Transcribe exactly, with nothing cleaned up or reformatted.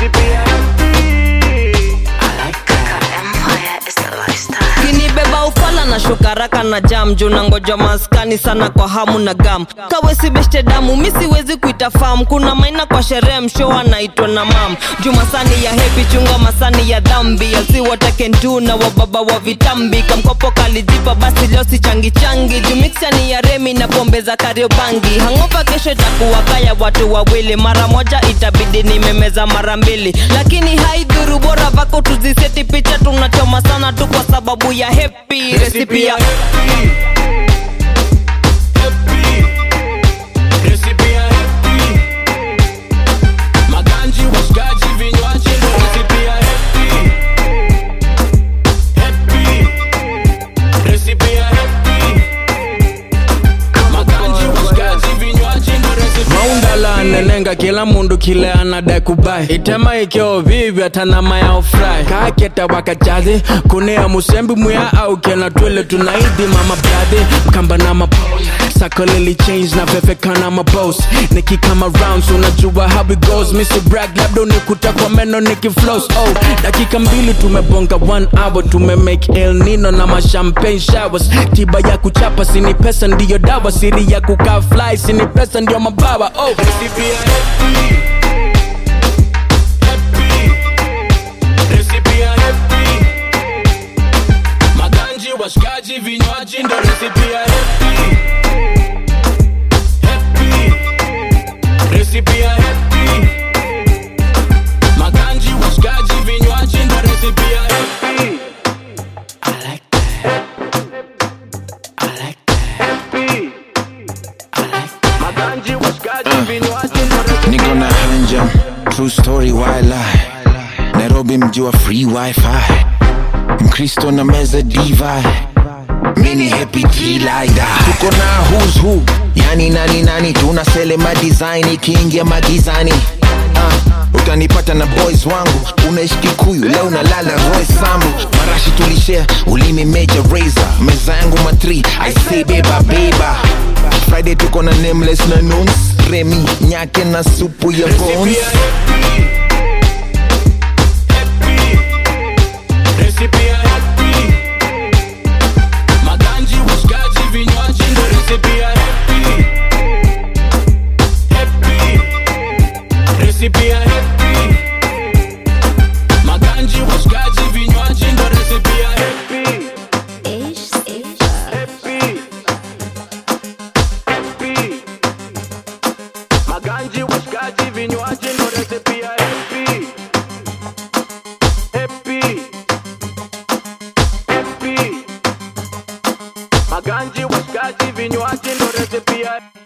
recipe ya kinibeba ufala na shukaraka na jam juu na ngoja maskani sana kwa hamu na gam kawesi beshte damu misi wezi kuita fam kuna maina kwa sherehe mshoa naitwa na mam juu masani ya happy chunga masani ya dhambi yasi what I can do na wababa wa vitambi kamkopo kalijipa basi leo si changi changi juu mixia ni ya remi na pombe za kariobangi hangopa kesho itakuwa kaya watu wawili mara moja itabidi nimemeza mara mbili lakini haidhuru bora vako tuziseti picha tunachoma sana tu kwa sababu ya happy recipe ya happy happy recipe ya happy maganji washikaji vinywaji ndo recipe ya happy happy recipe ya happy maganji washikaji vinywaji ndo recipe maundala nenenga kila mundu kile anadai kubai itema ikio vivi atanama ya ofrai kaketa wakajazi kunea musembi muya au kena twele tunaidi mama brother mkamba na mapose sakolili change na vefeka na maboss niki come around so unajua how it goes mister brag labda unikuta kwa meno niki flows oh dakika mbili tumebonga one hour tumemake El Nino na ma champagne showers tiba ya kuchapa sini pesa ndiyo dawa siri ya kukaa fly sini pesa ndiyo mabawa oh recipe ya happy happy recipe ya happy maganji washikaji vinywaji ndo recipe ya happy happy recipe ya happy maganji washikaji vinywaji ndo recipe ya happy I like that I like that happy I like that maganji washikaji vinywaji ndo recipe niko na hanja true story why lie Nairobi mji wa free wifi Mkristo na meza diva mini happy T-Lider tuko na who's who yani nani nani tunaselema design ikiingia magizani uh, utanipata na boys wangu unaishi Kikuyu leo nalala Roy Sambu marashi tulishare ulimi major razor meza yangu matri I say beba beba Friday tuko na nameless na nuns Remy nyake na supu ya bones recipe ya happy maganji washikaji vinywaji ndo recipe ya happy happy recipe ya happy maganji washikaji vinywaji ndo recipe ya happy happy happy maganji washikaji vinywaji ndo recipe ya happy happy happy maganji washikaji vinywaji ndo recipe ya